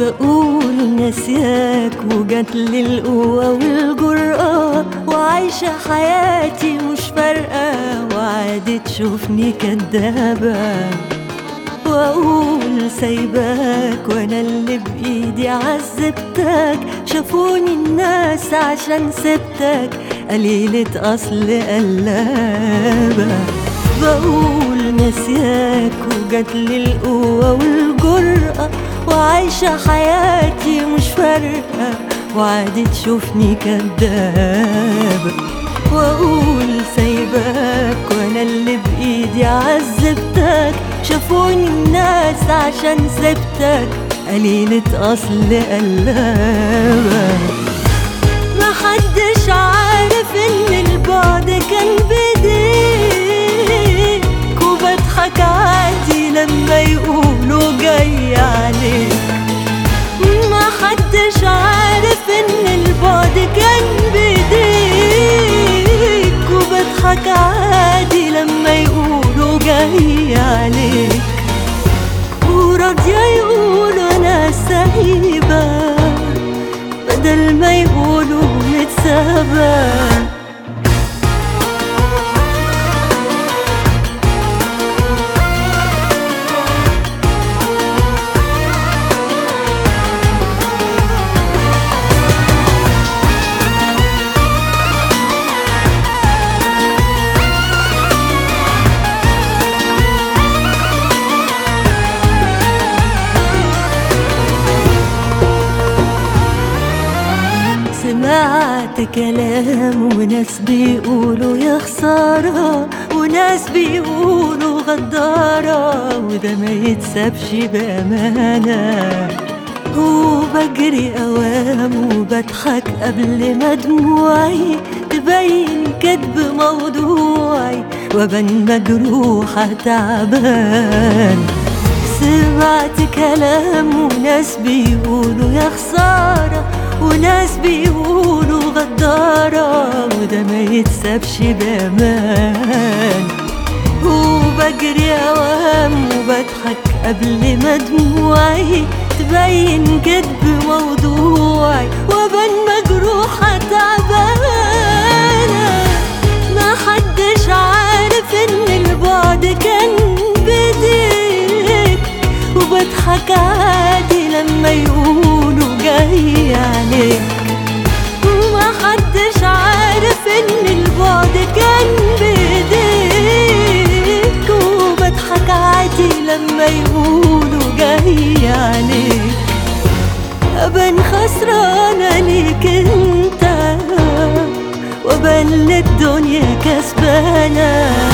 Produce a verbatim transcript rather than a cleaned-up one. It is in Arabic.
بقول ناسياك وجاتلي القوة والجرأة، وعايشة حياتي مش فارقة، وعادي تشوفني كدابة. واقول سايباك وانا اللي بايدي عذبتك، شافوني الناس عشان سبتك قليلة اصل قلابة. بقول ناسياك وجاتلي القوة والجرأة، وعايشة حياتي مش فارقة، وعادي تشوفني كدابة. واقول سايباك وانا اللي بايدي عذبتك، شافوني الناس عشان سبتك قليلة اصل قلابة. محدش عارف ان البعد كان بايديك، وبضحك عادي لما يقولوا جاي عليك. محدش عارف ان البعد كان بايديك، وبضحك عادي لما يقولوا جاي عليك. وراضية يقولوا انا سايبة بدل ما يقولوا متسابة. سمعت كلام وناس بيقولوا يا خسارة، وناس بيقولوا غدارة، وده ما يتسابش بأمانة. وبجري أوام وبضحك قبل ما دموعي تبين كدب موضوعي، وبن مجروحة تعبان. سمعت كلام وناس بيقولوا يا خسارة، وناس بيقولوا غدارة، وده ما يتسابش بأمان. وبجري أوام وبضحك قبل ما دموعي تبين كدب موضوعي، وبن مجروحة تعبانة. ما حدش عارف ان البعد كان بايديك، وبضحك عادي لما يقولوا جاي عليك. وما حدش عارف ان البعد كان بايديك، وبضحك عادي لما يقولوا جاي عليك. ابان خسرانة ليك انت، وابان للدنيا كسبانة.